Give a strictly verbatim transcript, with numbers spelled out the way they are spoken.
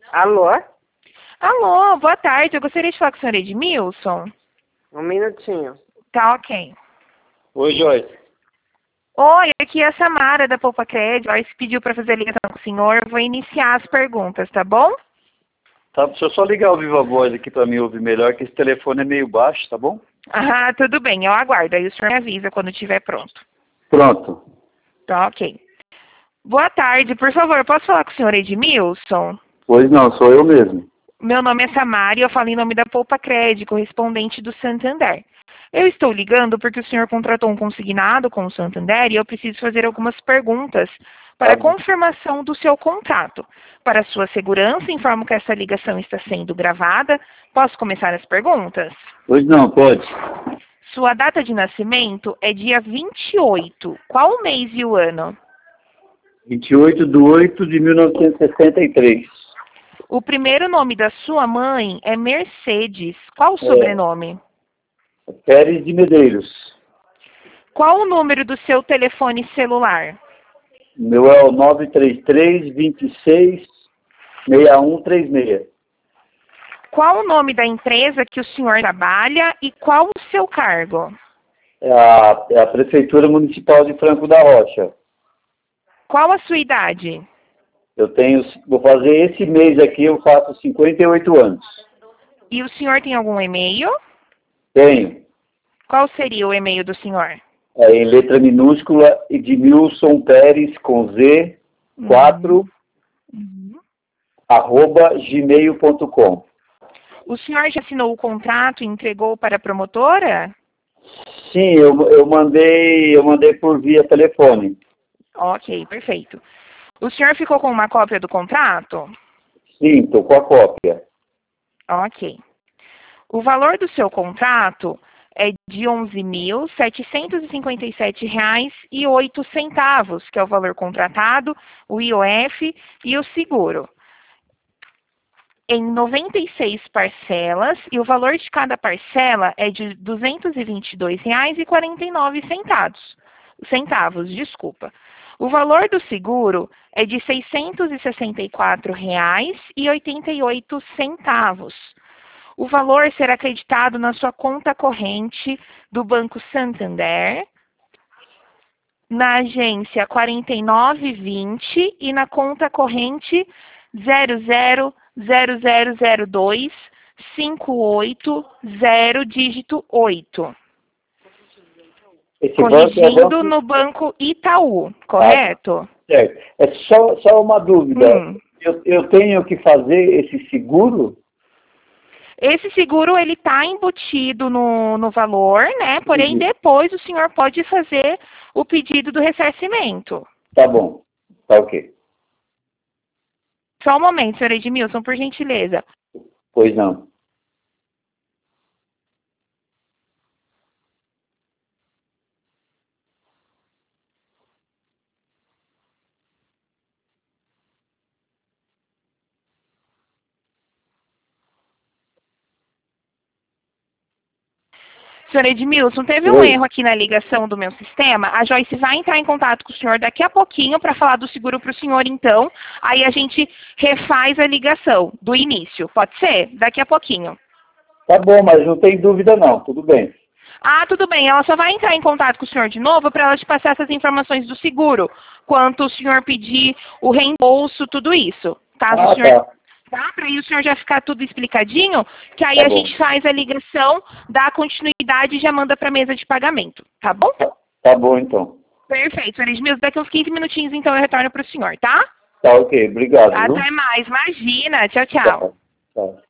Alô? Alô, boa tarde. Eu gostaria de falar com o senhor Edmilson. Um minutinho. Tá, ok. Oi, Joyce. Oi, aqui é a Samara da Poupa Crédito. A Joyce pediu para fazer a ligação com o senhor. Eu vou iniciar as perguntas, tá bom? Tá, deixa eu só ligar o Viva Voz aqui para mim ouvir melhor, que esse telefone é meio baixo, tá bom? Ah, tudo bem. Eu aguardo. Aí o senhor me avisa quando estiver pronto. Pronto. Tá, ok. Boa tarde. Por favor, posso falar com o senhor Edmilson? Pois não, sou eu mesmo. Meu nome é Samara e eu falo em nome da Poupa Crédito, correspondente do Santander. Eu estou ligando porque o senhor contratou um consignado com o Santander e eu preciso fazer algumas perguntas para a Tá bom. confirmação do seu contrato. Para sua segurança, informo que essa ligação está sendo gravada. Posso começar as perguntas? Pois não, pode. Sua data de nascimento é dia vinte e oito. Qual o mês e o ano? vinte e oito de oito de mil novecentos e sessenta e três. O primeiro nome da sua mãe é Mercedes. Qual o sobrenome? Pérez de Medeiros. Qual o número do seu telefone celular? O meu é o nove três três, dois seis, seis um três seis. Qual o nome da empresa que o senhor trabalha e qual o seu cargo? É a, é a Prefeitura Municipal de Franco da Rocha. Qual a sua idade? Eu tenho, vou fazer esse mês aqui, eu faço cinquenta e oito anos. E o senhor tem algum e-mail? Tenho. Qual seria o e-mail do senhor? É, em letra minúscula, Edmilson Pérez, com Z, quatro, Uhum. arroba gmail ponto com. O senhor já assinou o contrato e entregou para a promotora? Sim, eu, eu, mandei, eu mandei por via telefone. Ok, perfeito. O senhor ficou com uma cópia do contrato? Sim, estou com a cópia. Ok. O valor do seu contrato é de onze mil setecentos e cinquenta e sete reais e oito centavos, que é o valor contratado, o I O F e o seguro. Em noventa e seis parcelas, e o valor de cada parcela é de duzentos e vinte e dois reais e quarenta e nove centavos. Centavos, desculpa. O valor do seguro é de seiscentos e sessenta e quatro reais e oitenta e oito centavos. O valor será acreditado na sua conta corrente do Banco Santander, na agência quarenta e nove vinte e na conta corrente zero zero zero zero zero dois cinco oito zero dígito oito. Esse Corrigindo banco é banco... no Banco Itaú, correto? Ah, certo. É só, só uma dúvida. Hum. Eu, eu tenho que fazer esse seguro? Esse seguro ele está embutido no, no valor, né? Porém, Uhum. depois o senhor pode fazer o pedido do ressarcimento. Tá bom. Tá ok. Só um momento, senhor Edmilson, por gentileza. Pois não. Senhor Edmilson, teve um Oi. erro aqui na ligação do meu sistema. A Joyce vai entrar em contato com o senhor daqui a pouquinho para falar do seguro para o senhor, então. Aí a gente refaz a ligação do início. Pode ser? Daqui a pouquinho. Tá bom, mas não tem dúvida não. Tudo bem. Ah, tudo bem. Ela só vai entrar em contato com o senhor de novo para ela te passar essas informações do seguro. Quanto o senhor pedir o reembolso, tudo isso. Caso Ah, o senhor... tá. Tá? Para aí o senhor já ficar tudo explicadinho, que aí Tá a bom. gente faz a ligação, dá continuidade e já manda para a mesa de pagamento. Tá bom? Tá, tá bom, então. Perfeito, senhor Edmilson. Daqui uns quinze minutinhos, então, eu retorno para o senhor, tá? Tá ok. Obrigado, viu? Até mais. Imagina. Tchau, tchau. Tchau. Tchau.